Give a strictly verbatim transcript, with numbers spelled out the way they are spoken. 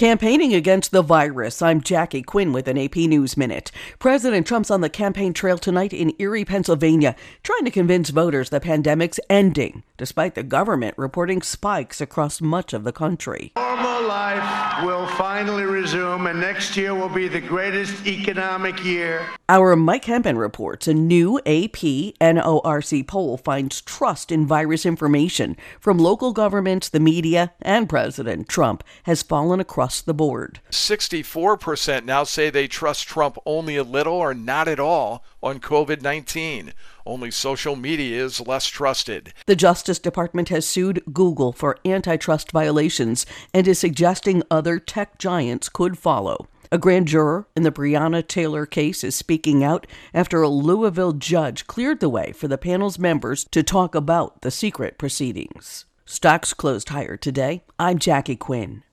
Campaigning against the virus, I'm Jackie Quinn with an A P News Minute. President Trump's on the campaign trail tonight in Erie, Pennsylvania, trying to convince voters the pandemic's ending, despite the government reporting spikes across much of the country. Normal life will finally resume, and next year will be the greatest economic year. Our Mike Hempen reports a new A P N O R C poll finds trust in virus information from local governments, the media, and President Trump has fallen across the board. sixty-four percent now say they trust Trump only a little or not at all on covid nineteen. Only social media is less trusted. The Justice Department has sued Google for antitrust violations and is suggesting other tech giants could follow. A grand juror in the Breonna Taylor case is speaking out after a Louisville judge cleared the way for the panel's members to talk about the secret proceedings. Stocks closed higher today. I'm Jackie Quinn.